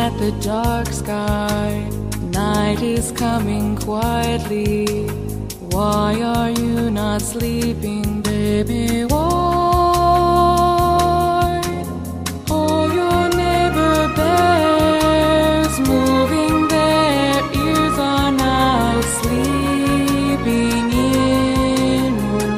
at the dark sky, night is coming quietly. Why are you not sleeping, baby? Why? All your neighbor bears moving their ears are now sleeping in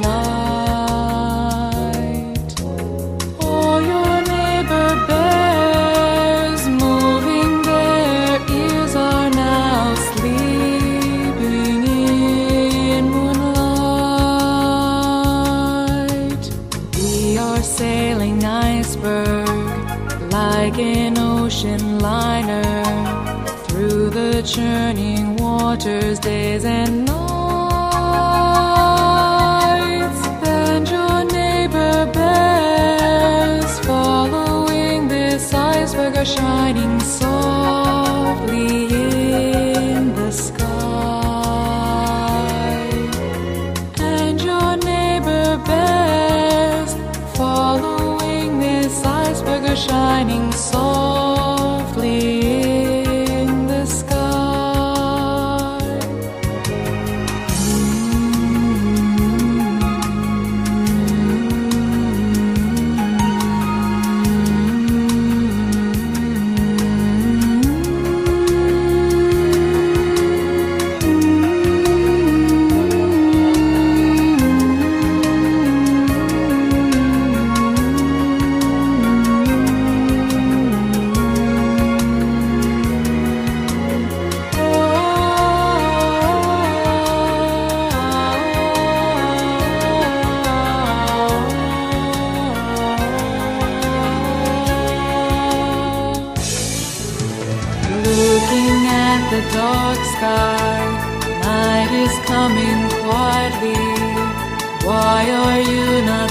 moonlight. All your neighbor bears moving their ears are now sleeping in moonlight. We are sailing iceberg like an ocean liner through the churning waters, days and nights. And your neighbor bears following this iceberg are shining softly in the sky. And your neighbor bears following this iceberg are shining softly in the sky. Looking at the dark sky, night is coming quietly. Why are you not